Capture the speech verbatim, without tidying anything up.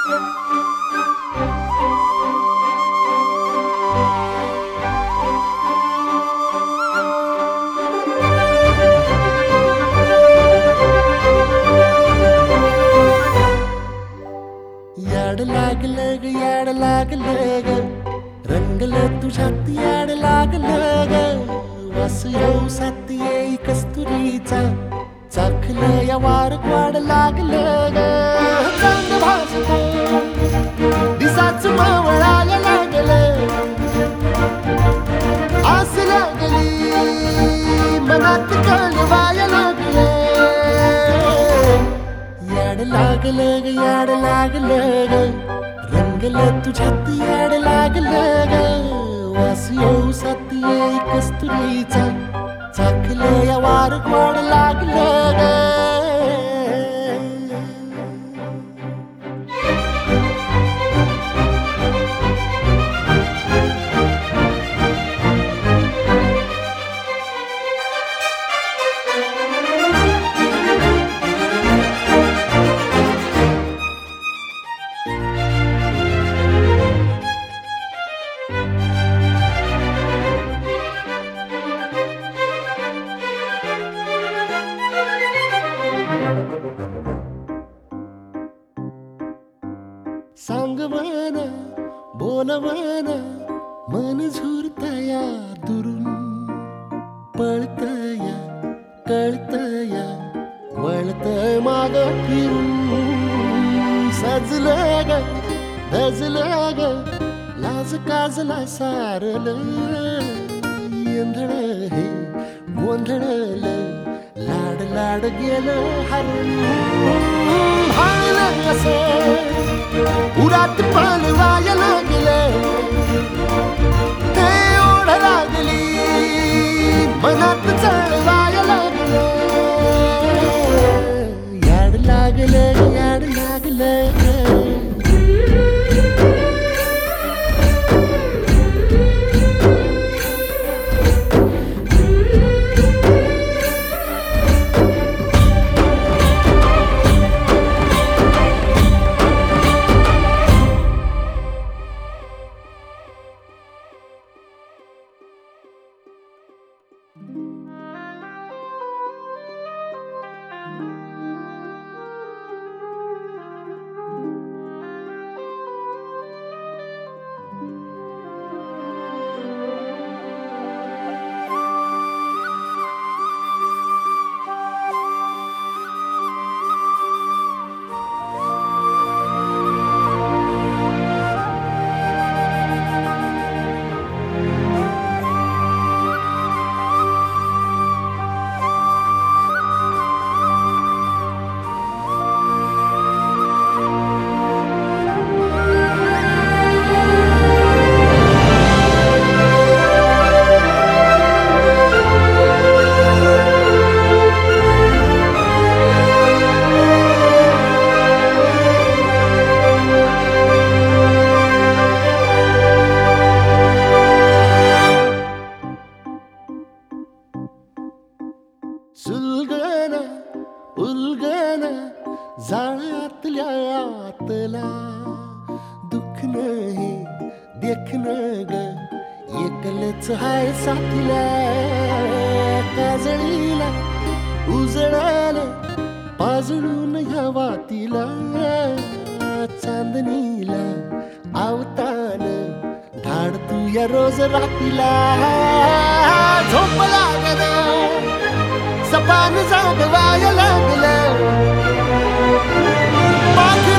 याड लागलं ग याड लागलं ग रंगलं तुझ्यात याड लागलं ग वास येऊ साथ येई कस्तुरीचा चाखलं या वार वाड लागलं ग चांद भाजलं दिसाच मावळायला लागलं आस लागली मनात कळवायला लागलं याड लागलं ग याड लागलं ग रंगलं तुझ्यात याड लागलं ग वास येऊ साथ येई कस्तुरीचा चाखलं या वार वाड लागलं ग सांगवान बोलवान मन झुरतया दुरून पळतया कळतया वळतय माग फिरून सजलं ग धजलं ग लाज काजला सारलं येंधळ हे गोंधळलं लाड लाड गेलं हरून हाणलं असं उरात पालवाया लागलं ते ओढ लागली मनात चळवाया लागलं याड लागलं याड लागलं सुलगन उलगन जाळ्यातल्या आतला दुःख नाही देखन ग एकलच हाय साथीला काजळीला उजळाला पाजळून ह्या वातीला चांदणीला आवतान धाड तू या रोज रातीला झोप लागलं सपान जागवाया लागलं